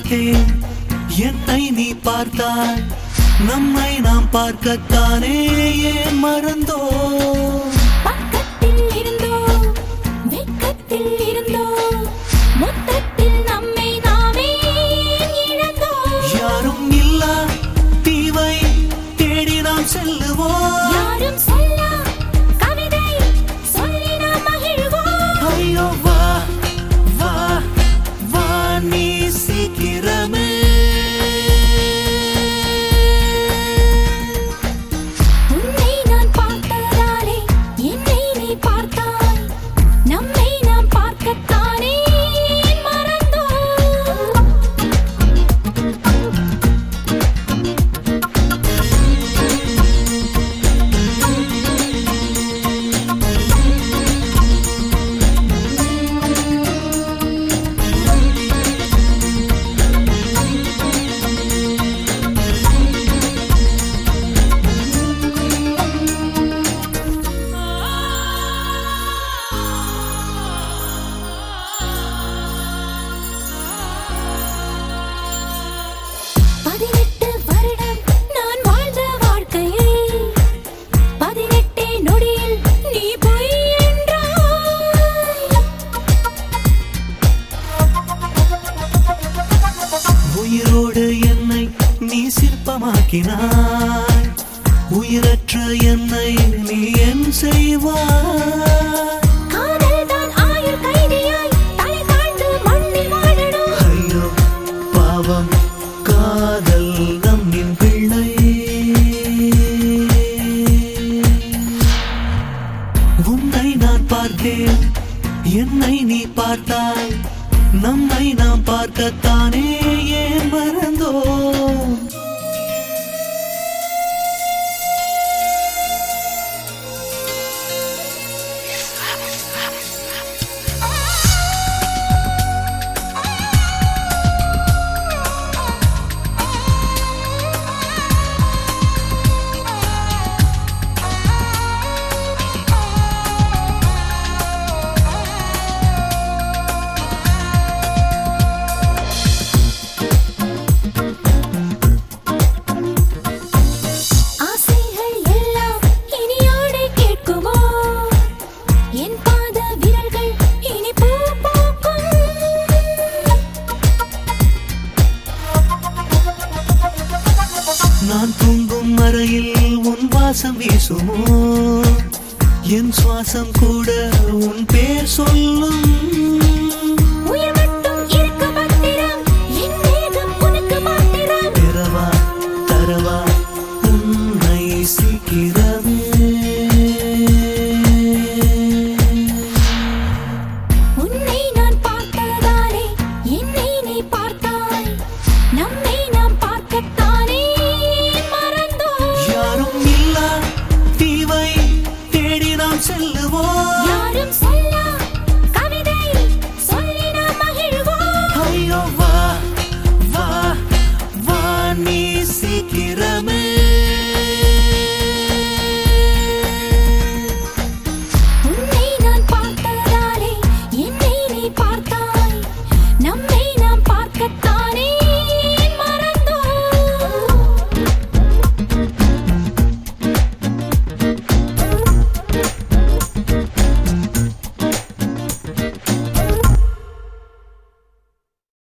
பார்த்தேன் என்னை நீ பார்த்தாய் நம்மை நாம் பார்க்கத்தானே ஏன் மறந்தோ பக்கத்தில் இருந்தோ வெக்கத்தில் இருந்தோ மொத்தத்தில் நம்மை நாமே இழந்தோ யாரும் இல்லா தீவை தேடி நாம் செல்லுவோம் யாரும் சொல்லா கவிதை சொல்லி நாம் மகிழ்வோம் ஐயோ வா வா வா நீ சீக்கிரமே உன்னை நான் பார்த்ததாலே என்னை நீ பார்த்தாய் நம்மை நாம் பார்க்கத்தானே மறந்தோ பதினெட்டு வருடம் நான் வாழ்ந்த வாழ்க்கையை 18 நொடியில் நீ பொய் என்றாய் உயிரோடு என்னை நீ சிற்பமாக்கினாய் உயிரற்ற என்னை நீ என் செய்வாய் காதல்தான் ஆயுள் கைதியாய் தலை தாழ்ந்து மண்ணில் வாழணும் ஐயோ பாவம் காதல் நம்மின் பிள்ளை உன்னை நான் பார்த்தேன் என்னை நீ பார்த்தாய் நம்மை நாம் பார்க்கத்தானே ஏன் மறந்தோ ஆசைகள் எல்லாம் இனியோடு கேட்குமோ என் பாத விரல்கள் இனி பூ பூக்கும் நான் தூங்கும் அறையில் உன் வாசம் வீசுமோ என் சுவாசம் கூட உன் பேர் சொல்லும்